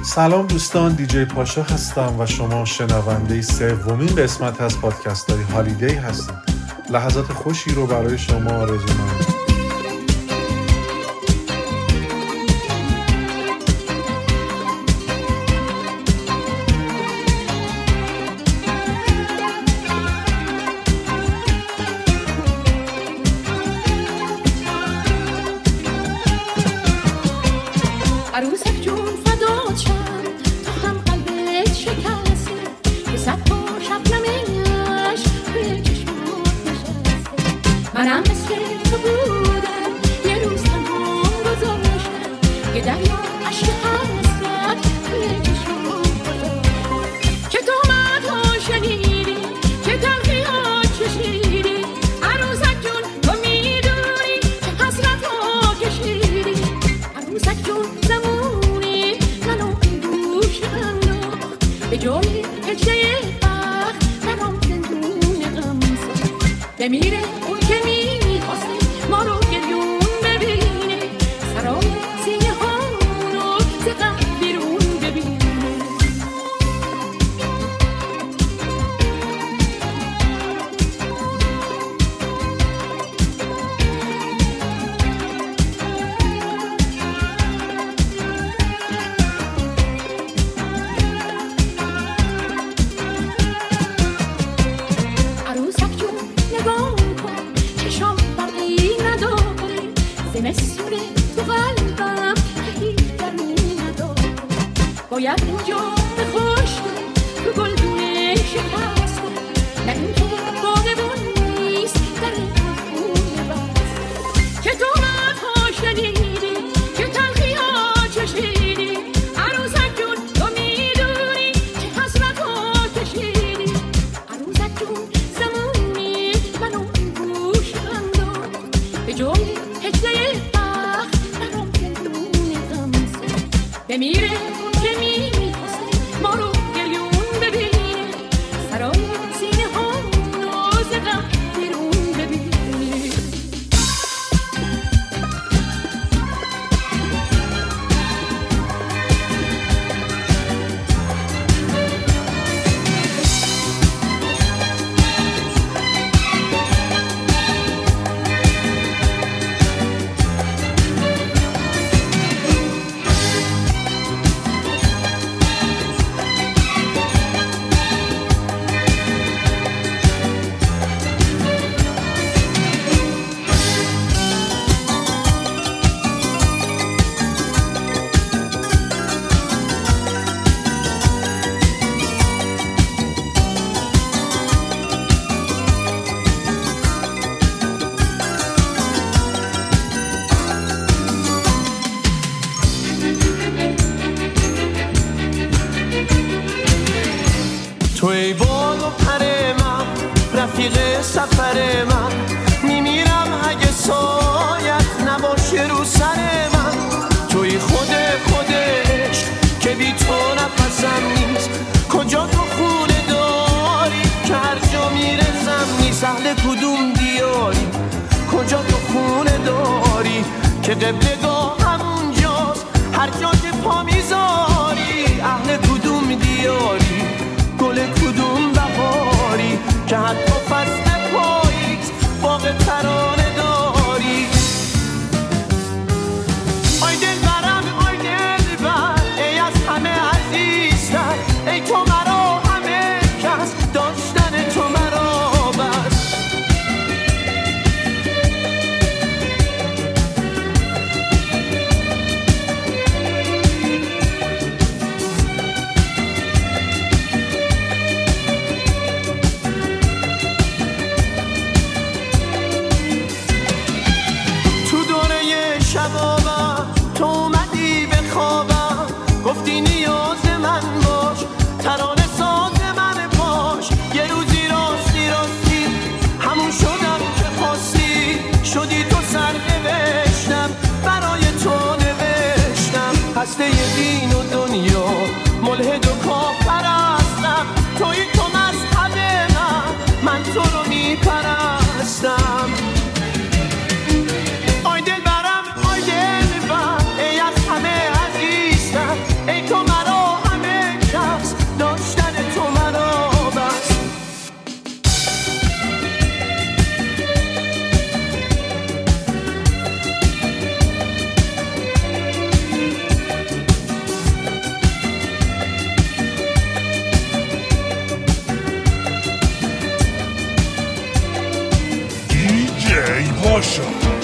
سلام دوستان، دیجی پاشا هستم و شما شنونده سومین قسمت از پادکست های هالیدی هستید. لحظات خوشی رو برای شما آرزو می‌کنم. عروسک جون فدات شم تا هم قلبت شکسته که صد تا شبنمش به چشمات نشسته. منم مثل تو بودم یه روز تمام گذاشتم که دریا عشق حسرت به چشمات گذاشتم. که تو مدها شنیدی که تلخی‌ها چشیدی، عروسک جون تو میدونی که حسرت ها کشیدی. عروسک جون به جای هجده بخت برام زندون غمزه بمیره اون که میخواسته ما رو گریون ببینه، سرای سینه ها رو ز غم بیرون ببینه. زمستونه تو قلبم که هیچ درمونی نداره، باید اینجا به خوش کنه تو گلدونه شکسته، نه اینکه باغبون نیست در این خونه بست. که تو مدها شنیدی که تلخی ها چشیدی، عروسک جون تو میدونی که حسرت ها کشیدی. عروسک جون زمونی منو این گوش انداخت به جای هجده بمیره اون که میخواسته ما رو گریون ببینه، سرای سینه ها رو ز غم بیرون ببینه. توی بال و پر من، رفیق سفر من، میمیرم اگه سایت نباشه رو سر من. توی خودش که بی تو نفسم نیست، کجا تو خونه داری که هر جا میرسم نیست. اهل کدوم دیاری کجا تو خونه داری که قبلگاه همونجاست هر جا که پا میذاری. اهل کدوم دیاری گل کدوم بهاری که حتی فصل پاییز باغ ترانه داری. آی دلبرم آی دلبر، ای از همه عزیزتر، ای تو مرا همه کس، داشتن تو مرا بس. پاشا.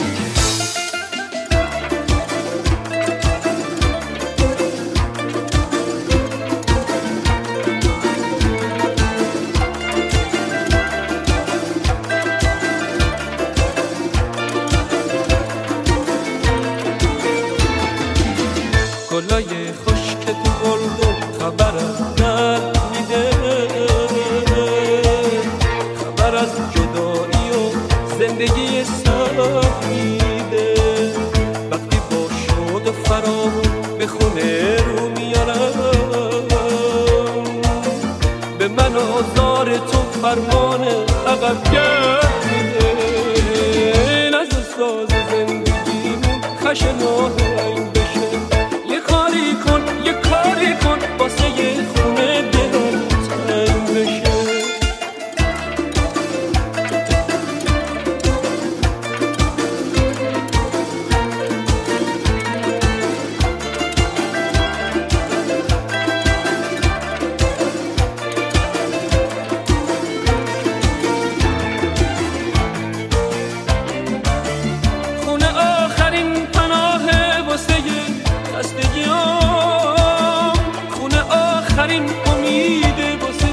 گلای خشک تو گلدون خبرم در میده، خبر از جدایی و زندگی سخته. وقتی با شوق و فراغون به خونه رو میارم، به من آزار تو فرمان عقب گرد میده. نزد ساز زندگیمون خشن آهنگ بشه، یه کاری کن واسه یه خونه دلم تنگ بشه. خونه آخرین پناه واسه خستگیام، خونه آخرین امیده واسه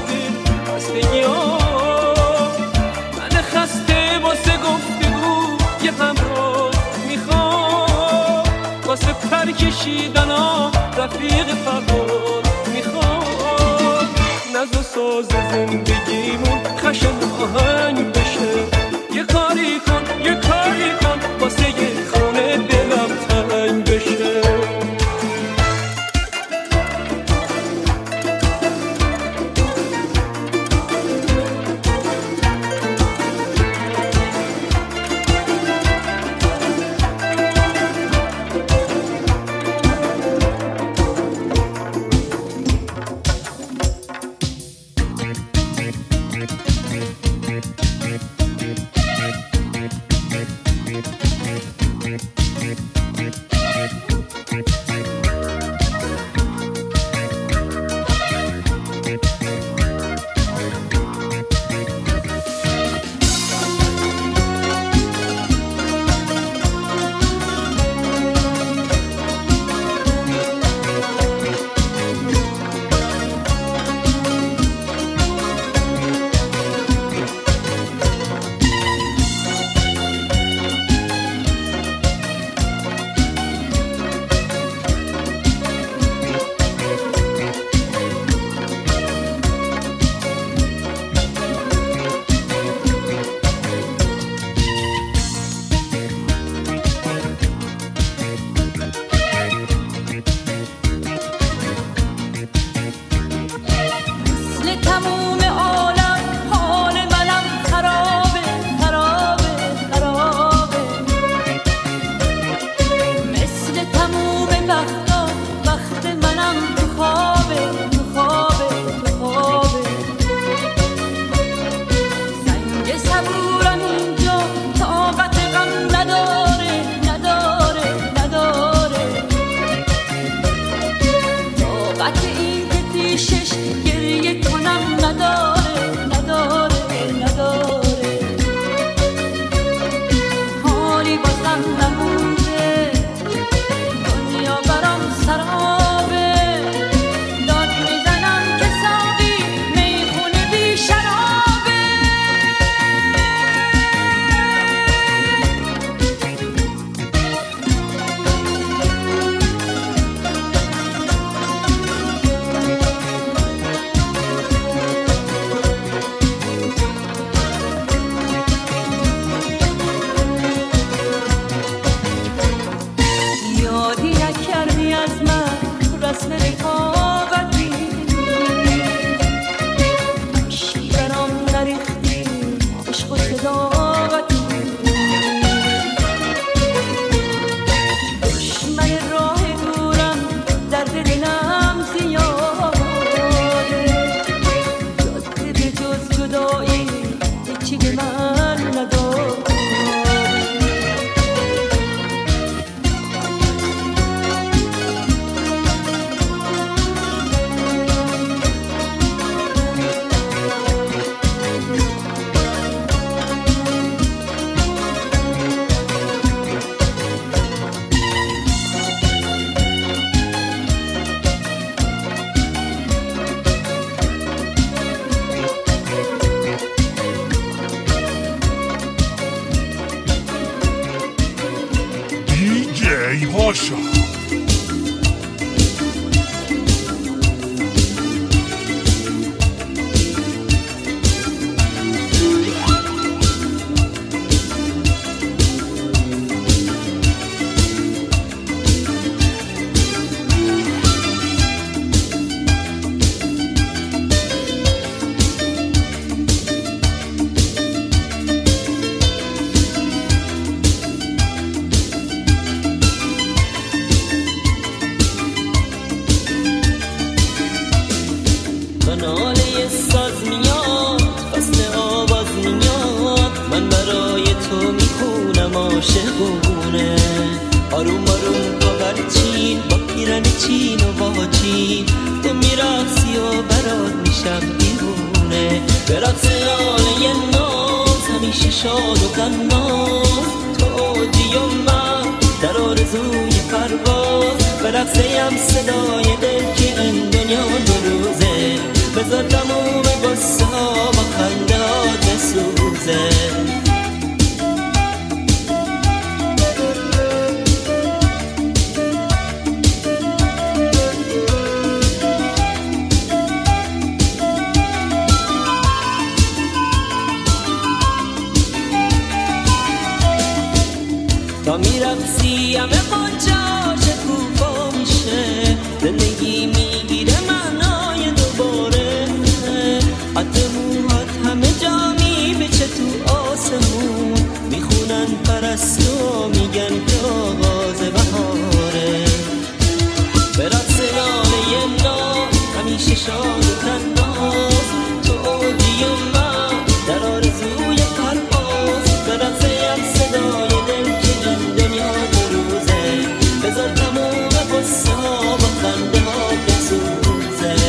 خستگیام. من خسته واسه گفتگو یه همراه میخوام، واسه پر کشیدنا رفیق پرواز میخوام. نز و ساز زندگیمون خشن آهنگ بشه، یه کاری کن واسه یه خونه دلم تنگ بشه. پاشا. ناله ساز میاد، فصل آواز میاد، من برای تو میخونم عاشقونه. آروم آروم با برچین، با پیرن چین و با چین، تو میرقصی و برات میشم دیوونه. به رقص ناله ناز همیشه شاد و غمناز، تو اوجی و من در آرزوی پرواز. به رقصیم صدای دل که این دنیا دو روزه، بذار تموم قصه ها با خنده ها بسوزه. تا میرقصی همه قنچا شکوفا میشه، زندگی میگیره معنای دوباره. حتی موهات همه جا میبچه تو آسمون، میخونن پرستو میگن که آغاز بهاره. به رقص ناله نا همیشه شاد و تناز، تو اوجی و من در آرزوی پرواز. به رقصیم صدای دل که این دنیا دو روزه، بذار تموم قصه ها با خنده ها بسوزه.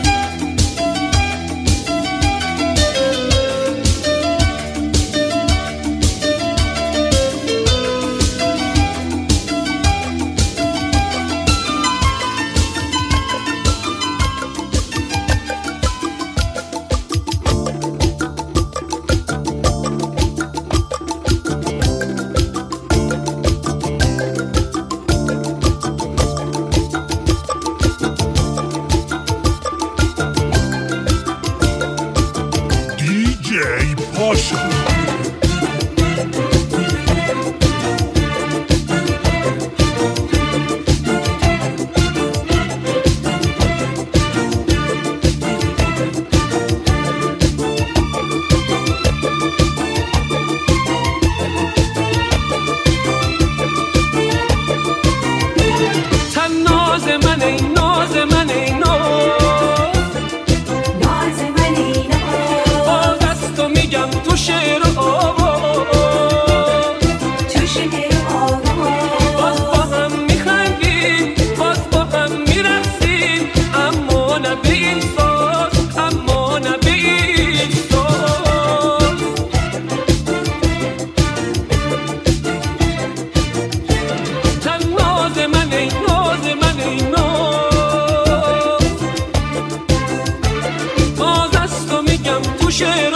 DJ پاشا. تن ناز من ای ناز من ای ناز من ای ناز، باز از تو میگم تو شعر و آواز، تو شعر و آواز. باز با هم میخندیم، باز با هم میرقصیم، اما نه به این ساز، اما نه به این ساز. تن ناز من ای ناز من ای باز از تو میگم تو شعر